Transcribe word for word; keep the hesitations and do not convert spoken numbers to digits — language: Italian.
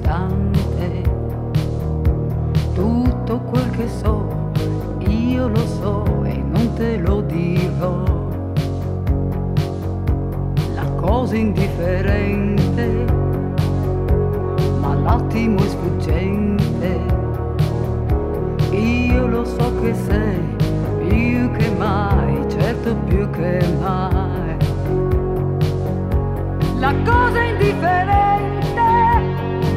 istante. Tutto quel che so, io lo so e non te lo dirò. La cosa indifferente, ma l'attimo è sfuggente. Io lo so che sei più che mai, certo più che mai. La cosa indifferente